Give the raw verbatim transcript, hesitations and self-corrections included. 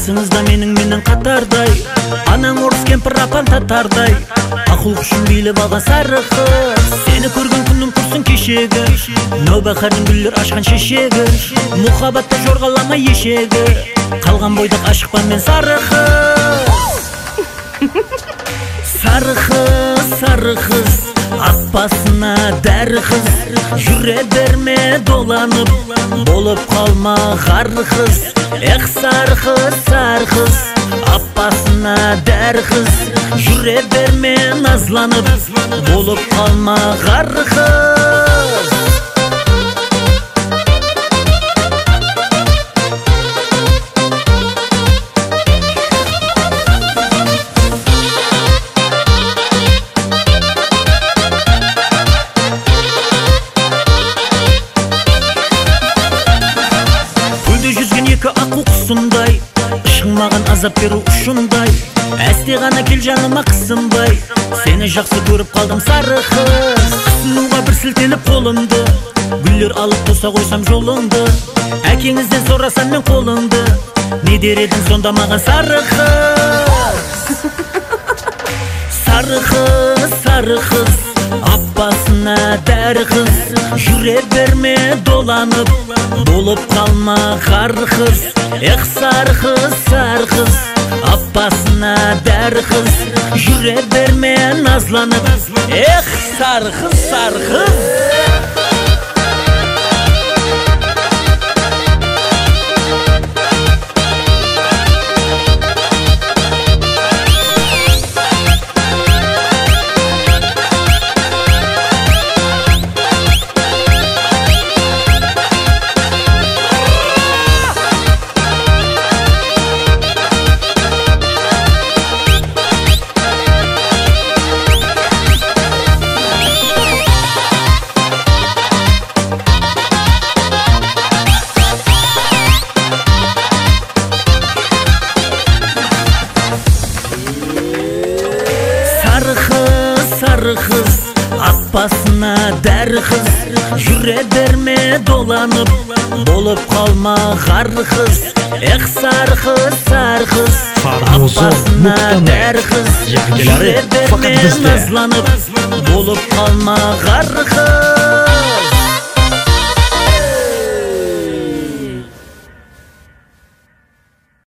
Қасыңызда менің менің қатардай, анаң орыс кемпір апан татардай. Ақыл құшын билеп алған сары қыз, сені көрген күннің құрсын кешегі. Нәубақардың гүлдер ашқан шешегі, мұхабатта жорғалама ешегі. Қалған бойдақ ашықпан мен сары қыз. Сары қыз, сары қыз, аппасына дәрі қыз. Жүре берме доланып, болып қалма қары қыз. Ех сары қыз, сары қыз, аппасына дәрі қыз. Жүре берме назланып, болып қалма қары қыз. Аққу құсындай, ішің маған азап беру ұшындай. Әсте ғана кел жаныма қысынбай, сені жақсы көріп қалдым сары қыз. Қысынуға бір сілтеліп қолымды, гүлдер алып тоса қойсам жолыңды. Әкеңізден сорасам мен қолыңды, не дер едің сонда маған сары қыз. Сары қыз, сары қыз, аппасына дәрі қыз. Жүре берме доланып, болып қалма қары қыз. Ех сары қыз, сары қыз, аппасына дәрі қыз. Жүре берме назланып, ех сары қыз, сары қыз. Сары қыз, аппасына дәрі қыз. Жүре берме доланып, болып қалма қары қыз. Ех сары қыз, сары қыз, аппасына дәрі қыз. Жүре берме назланып, болып қалма қары қыз.